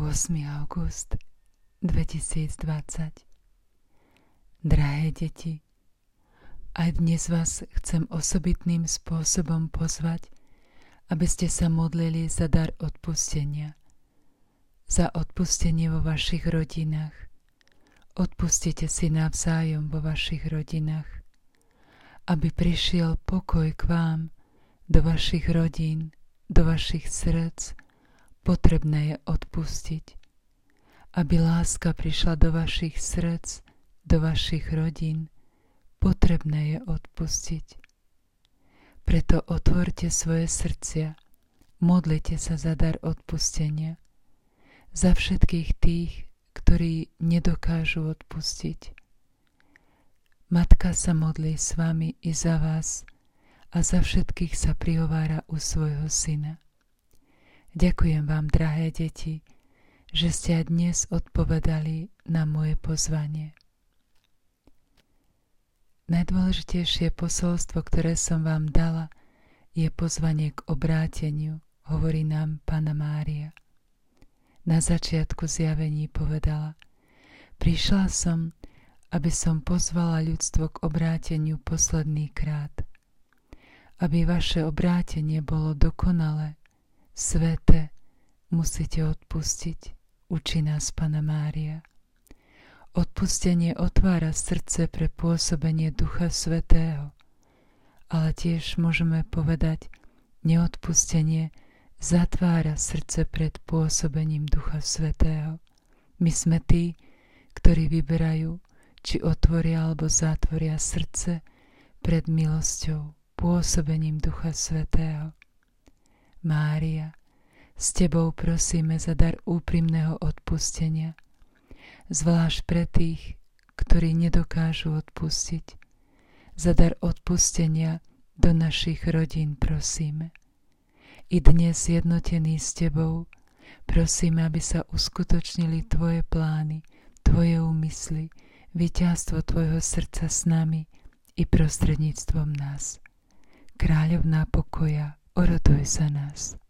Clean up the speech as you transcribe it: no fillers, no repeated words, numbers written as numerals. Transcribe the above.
august 2020. Drahé deti, aj dnes vás chcem osobitným spôsobom pozvať, aby ste sa modlili za dar odpustenia. Za odpustenie vo vašich rodinách. Odpustite si navzájom vo vašich rodinách. Aby prišiel pokoj k vám, do vašich rodín, do vašich srdc, potrebné je odpustiť. Aby láska prišla do vašich srdc, do vašich rodín, potrebné je odpustiť. Preto otvorte svoje srdcia, modlite sa za dar odpustenia, za všetkých tých, ktorí nedokážu odpustiť. Matka sa modlí s vami i za vás a za všetkých sa prihovára u svojho syna. Ďakujem vám, drahé deti, že ste aj dnes odpovedali na moje pozvanie. Najdôležitejšie posolstvo, ktoré som vám dala, je pozvanie k obráteniu, hovorí nám Panna Mária. Na začiatku zjavení povedala: prišla som, aby som pozvala ľudstvo k obráteniu posledný krát. Aby vaše obrátenie bolo dokonalé, sväté, musíte odpustiť, učí nás Panna Mária. Odpustenie otvára srdce pre pôsobenie Ducha Svätého, ale tiež môžeme povedať, neodpustenie zatvára srdce pred pôsobením Ducha Svätého. My sme tí, ktorí vyberajú, či otvoria alebo zatvoria srdce pred milosťou, pôsobením Ducha Svätého. Mária, s tebou prosíme za dar úprimného odpustenia, zvlášť pre tých, ktorí nedokážu odpustiť. Za dar odpustenia do našich rodín prosíme. I dnes jednotení s tebou prosíme, aby sa uskutočnili tvoje plány, tvoje úmysly, víťazstvo tvojho srdca s nami i prostredníctvom nás. Kráľovná pokoja, oroduj za nás.